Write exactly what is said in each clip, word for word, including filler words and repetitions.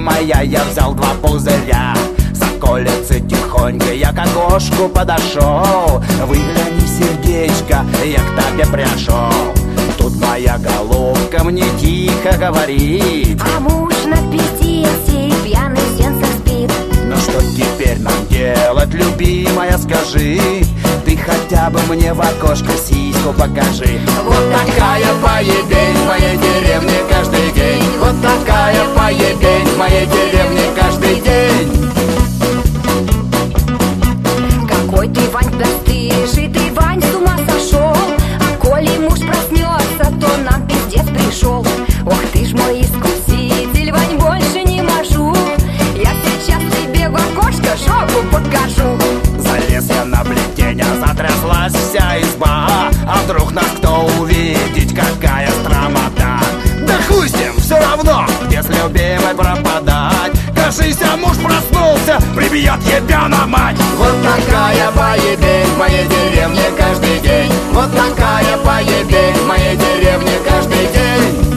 моя, я взял два пузыря. С околицы тихонько я к окошку подошел. Выгляни, сердечко, я к тебе пришел. Тут моя головка мне тихо говорит: а муж напиздился и пьяный в сенцах спит. ну что теперь нам делать, любимая, скажи? Ты хотя бы мне в окошко сиську покажи. Вот такая поебень в моей деревне каждый день. Вот такая поебень в моей деревне каждый день. Какой ты, Вань, простыший, ты, Вань, с ума сошел. А коли муж проснется, то нам пиздец пришел. Ох ты ж мой искуситель, Вань, больше не можу. Я сейчас тебе в окошко жопу покажу. Залез я на плетень, затряслась вся изба. А вдруг нас кто увидит, какая стромота. Да хуй с ним, все равно, где с любимой пропадать. Кажись, а муж проснулся, прибьет ебя на мать. Вот такая поебень в моей деревне каждый день. Вот такая поебень в моей деревне каждый день.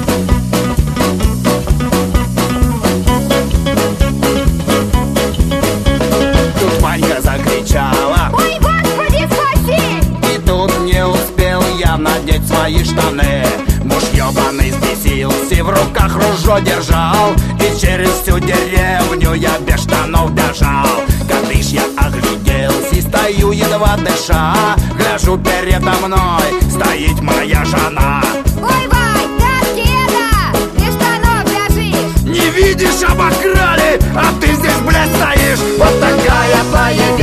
Тут Ванька закричала: ой, Господи, спаси! и тут не успел я надеть свои штаны. Муж ебаный взбесился, в руках ружье держал. И через всю деревню я без штанов бежал. Кадыш я огляделся и стою едва дыша. Гляжу, передо мной стоит моя жена. Ой, Вань, ты откеда? Без штанов бежишь? Не видишь, обокрали, а ты здесь, блядь, стоишь. Вот такая поебень